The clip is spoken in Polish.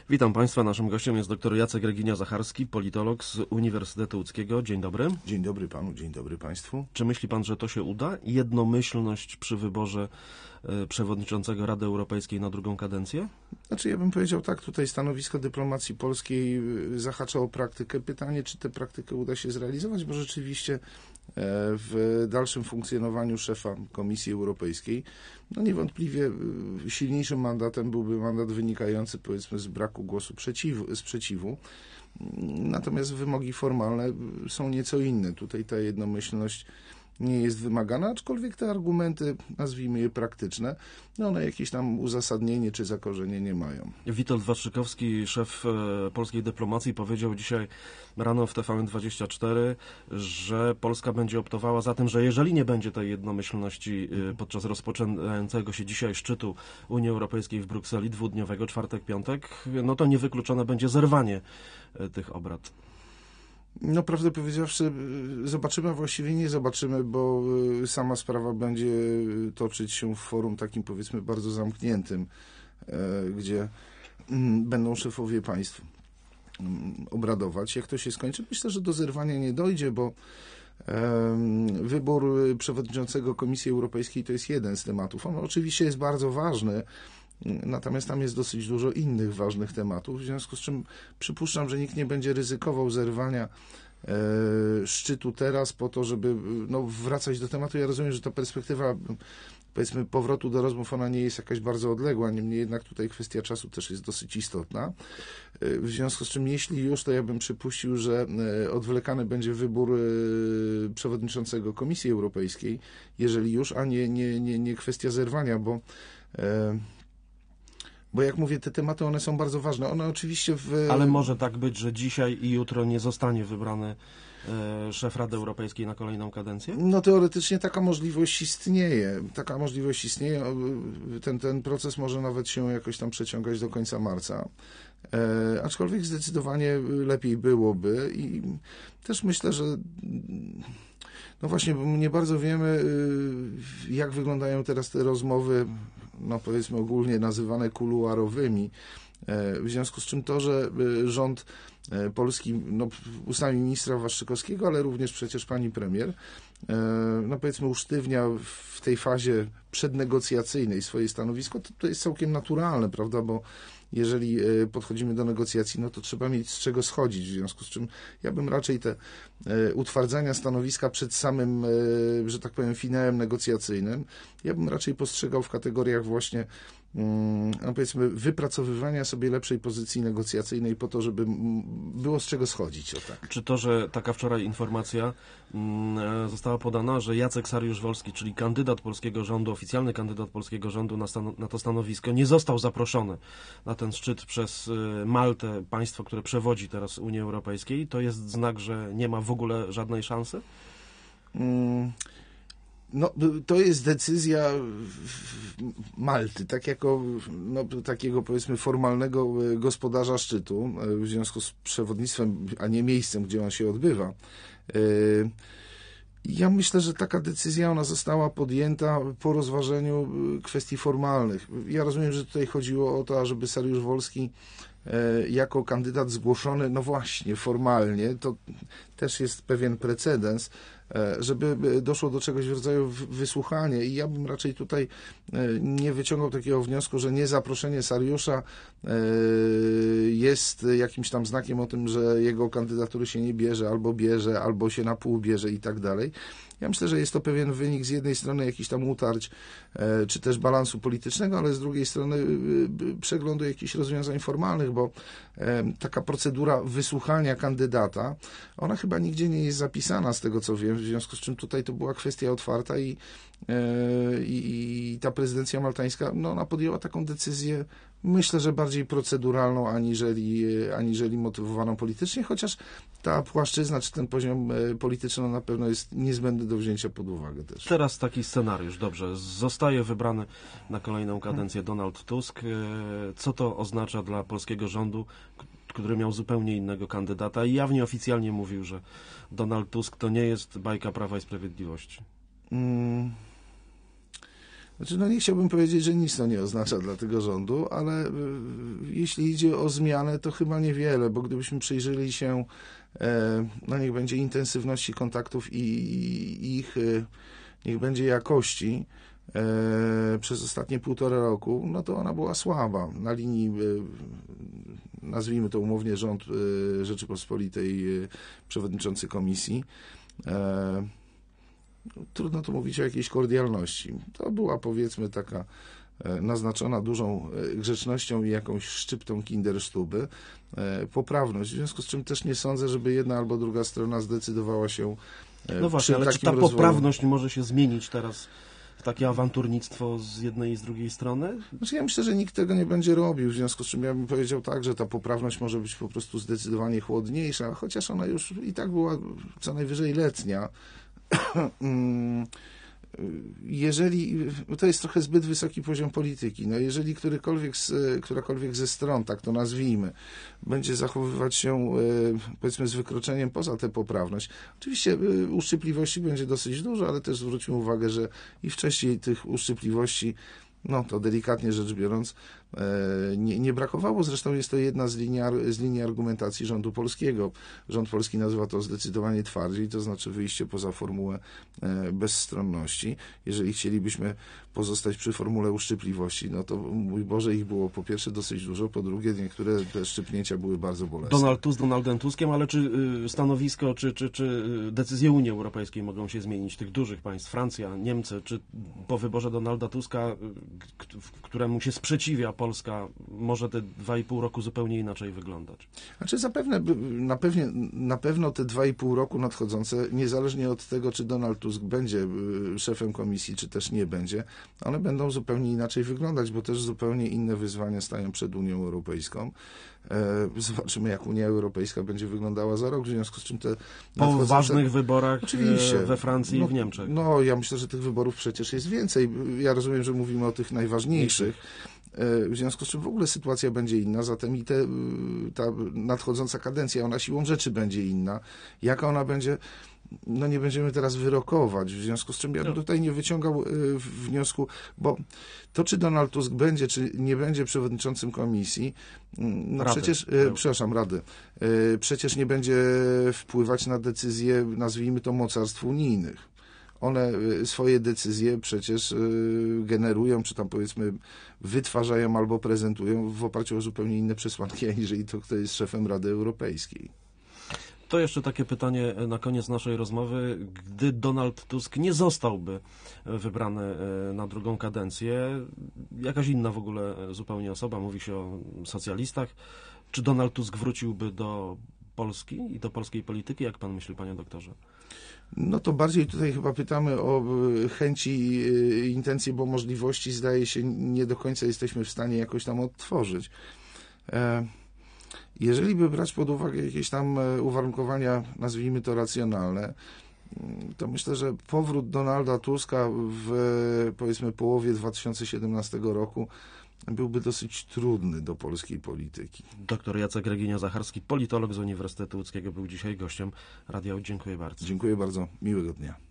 Witam Państwa. Naszym gościem jest dr Jacek Reginia-Zacharski, politolog z Uniwersytetu Łódzkiego. Dzień dobry. Dzień dobry panu, dzień dobry państwu. Czy myśli pan, że to się uda? Jednomyślność przy wyborze przewodniczącego Rady Europejskiej na drugą kadencję? Znaczy ja bym powiedział tak, tutaj stanowisko dyplomacji polskiej zahacza o praktykę. Pytanie, czy tę praktykę uda się zrealizować, bo rzeczywiście w dalszym funkcjonowaniu szefa Komisji Europejskiej, no niewątpliwie silniejszym mandatem byłby mandat wynikający, powiedzmy, z braku głosu sprzeciwu. Natomiast wymogi formalne są nieco inne. Tutaj ta jednomyślność nie jest wymagana, aczkolwiek te argumenty, nazwijmy je praktyczne, no one jakieś tam uzasadnienie czy zakorzenienie mają. Witold Waszczykowski, szef polskiej dyplomacji, powiedział dzisiaj rano w TVN24, że Polska będzie optowała za tym, że jeżeli nie będzie tej jednomyślności podczas rozpoczynającego się dzisiaj szczytu Unii Europejskiej w Brukseli, dwudniowego, czwartek, piątek, no to niewykluczone będzie zerwanie tych obrad. No, prawdę powiedziawszy, zobaczymy, a właściwie nie zobaczymy, bo sama sprawa będzie toczyć się w forum takim, powiedzmy, bardzo zamkniętym, gdzie będą szefowie państw obradować. Jak to się skończy? Myślę, że do zerwania nie dojdzie, bo wybór przewodniczącego Komisji Europejskiej to jest jeden z tematów. On oczywiście jest bardzo ważny, natomiast tam jest dosyć dużo innych ważnych tematów, w związku z czym przypuszczam, że nikt nie będzie ryzykował zerwania szczytu teraz po to, żeby wracać do tematu. Ja rozumiem, że ta perspektywa, powiedzmy, powrotu do rozmów, ona nie jest jakaś bardzo odległa, niemniej jednak tutaj kwestia czasu też jest dosyć istotna. W związku z czym, jeśli już, to ja bym przypuścił, że odwlekany będzie wybór przewodniczącego Komisji Europejskiej, jeżeli już, a nie kwestia zerwania, bo jak mówię, te tematy, one są bardzo ważne. One oczywiście Ale może tak być, że dzisiaj i jutro nie zostanie wybrany szef Rady Europejskiej na kolejną kadencję? No teoretycznie taka możliwość istnieje. Ten proces może nawet się jakoś tam przeciągać do końca marca. Aczkolwiek zdecydowanie lepiej byłoby i też myślę, że no właśnie, bo nie bardzo wiemy, jak wyglądają teraz te rozmowy, no powiedzmy ogólnie nazywane kuluarowymi, w związku z czym to, że rząd polski, no ustami ministra Waszczykowskiego, ale również przecież pani premier, no powiedzmy usztywnia w tej fazie przednegocjacyjnej swoje stanowisko, to jest całkiem naturalne, prawda, bo jeżeli podchodzimy do negocjacji, no to trzeba mieć z czego schodzić, w związku z czym ja bym raczej te utwardzania stanowiska przed samym, że tak powiem, finałem negocjacyjnym, ja bym raczej postrzegał w kategoriach właśnie, no powiedzmy, wypracowywania sobie lepszej pozycji negocjacyjnej po to, żeby było z czego schodzić. O tak. Czy to, że taka wczoraj informacja została podana, że Jacek Saryusz-Wolski, czyli kandydat polskiego rządu, oficjalny kandydat polskiego rządu na to stanowisko, nie został zaproszony na ten szczyt przez Maltę, państwo, które przewodzi teraz Unii Europejskiej, to jest znak, że nie ma w ogóle żadnej szansy? No, to jest decyzja Malty, takiego powiedzmy formalnego gospodarza szczytu, w związku z przewodnictwem, a nie miejscem, gdzie on się odbywa. Ja myślę, że taka decyzja, ona została podjęta po rozważeniu kwestii formalnych. Ja rozumiem, że tutaj chodziło o to, ażeby Saryusz-Wolski jako kandydat zgłoszony, no właśnie, formalnie, to też jest pewien precedens, żeby doszło do czegoś w rodzaju wysłuchania i ja bym raczej tutaj nie wyciągał takiego wniosku, że niezaproszenie Saryusza jest jakimś tam znakiem o tym, że jego kandydatury się nie bierze, albo się na pół bierze i tak dalej. Ja myślę, że jest to pewien wynik z jednej strony jakichś tam utarć, czy też balansu politycznego, ale z drugiej strony przeglądu jakichś rozwiązań formalnych, bo taka procedura wysłuchania kandydata, ona chyba nigdzie nie jest zapisana, z tego co wiem, w związku z czym tutaj to była kwestia otwarta i ta prezydencja maltańska, no ona podjęła taką decyzję, myślę, że bardziej proceduralną, aniżeli motywowaną politycznie, chociaż ta płaszczyzna, czy ten poziom polityczny na pewno jest niezbędny do wzięcia pod uwagę też. Teraz taki scenariusz, dobrze, zostaje wybrany na kolejną kadencję Donald Tusk. Co to oznacza dla polskiego rządu, który miał zupełnie innego kandydata i jawnie oficjalnie mówił, że Donald Tusk to nie jest bajka Prawa i Sprawiedliwości? Znaczy, no nie chciałbym powiedzieć, że nic to nie oznacza dla tego rządu, ale jeśli idzie o zmianę, to chyba niewiele, bo gdybyśmy przyjrzeli się, no niech będzie intensywności kontaktów i ich, niech będzie jakości przez ostatnie 1,5 roku, no to ona była słaba. Na linii, nazwijmy to umownie, rząd Rzeczypospolitej, przewodniczący komisji. Trudno tu mówić o jakiejś kordialności. To była, powiedzmy, taka naznaczona dużą grzecznością i jakąś szczyptą kindersztuby poprawność, w związku z czym też nie sądzę, żeby jedna albo druga strona zdecydowała się No właśnie, ale czy ta poprawność może się zmienić teraz w takie awanturnictwo z jednej i z drugiej strony? Znaczy, ja myślę, że nikt tego nie będzie robił, w związku z czym ja bym powiedział tak, że ta poprawność może być po prostu zdecydowanie chłodniejsza, chociaż ona już i tak była co najwyżej letnia. Jeżeli, to jest trochę zbyt wysoki poziom polityki, no jeżeli którakolwiek ze stron, tak to nazwijmy, będzie zachowywać się, powiedzmy, z wykroczeniem poza tę poprawność, oczywiście uszczypliwości będzie dosyć dużo, ale też zwróćmy uwagę, że i wcześniej tych uszczypliwości, no to delikatnie rzecz biorąc, nie brakowało. Zresztą jest to jedna z linii argumentacji rządu polskiego. Rząd polski nazywa to zdecydowanie twardziej, to znaczy wyjście poza formułę bezstronności. Jeżeli chcielibyśmy pozostać przy formule uszczypliwości, no to mój Boże, ich było po pierwsze dosyć dużo, po drugie niektóre te szczypnięcia były bardzo bolesne. Donald Tusk z Donaldem Tuskiem, ale czy stanowisko, czy decyzje Unii Europejskiej mogą się zmienić, tych dużych państw, Francja, Niemcy, czy po wyborze Donalda Tuska, któremu się sprzeciwia Polska, może te 2,5 roku zupełnie inaczej wyglądać? Znaczy na pewno te 2,5 roku nadchodzące, niezależnie od tego, czy Donald Tusk będzie szefem komisji, czy też nie będzie, one będą zupełnie inaczej wyglądać, bo też zupełnie inne wyzwania stają przed Unią Europejską. Zobaczymy, jak Unia Europejska będzie wyglądała za rok, w związku z czym te po ważnych wyborach oczywiście we Francji i w Niemczech. No, ja myślę, że tych wyborów przecież jest więcej. Ja rozumiem, że mówimy o tych najważniejszych. W związku z czym w ogóle sytuacja będzie inna, zatem i ta nadchodząca kadencja, ona siłą rzeczy będzie inna. Jaka ona będzie, no nie będziemy teraz wyrokować, w związku z czym ja bym tutaj nie wyciągał wniosku, bo to, czy Donald Tusk będzie, czy nie będzie przewodniczącym komisji, no Rady. Rady, przecież nie będzie wpływać na decyzje, nazwijmy to, mocarstw unijnych. One swoje decyzje przecież generują, czy tam, powiedzmy, wytwarzają albo prezentują w oparciu o zupełnie inne przesłanki, aniżeli to, kto jest szefem Rady Europejskiej. To jeszcze takie pytanie na koniec naszej rozmowy. Gdy Donald Tusk nie zostałby wybrany na drugą kadencję, jakaś inna w ogóle zupełnie osoba, mówi się o socjalistach, czy Donald Tusk wróciłby do Polski i do polskiej polityki? Jak pan myśli, panie doktorze? No to bardziej tutaj chyba pytamy o chęci i intencje, bo możliwości, zdaje się, nie do końca jesteśmy w stanie jakoś tam odtworzyć. Jeżeli by brać pod uwagę jakieś tam uwarunkowania, nazwijmy to racjonalne, to myślę, że powrót Donalda Tuska w, powiedzmy, połowie 2017 roku byłby dosyć trudny do polskiej polityki. Doktor Jacek Reginio-Zacharski, politolog z Uniwersytetu Łódzkiego, był dzisiaj gościem Radia. Dziękuję bardzo. Dziękuję bardzo. Miłego dnia.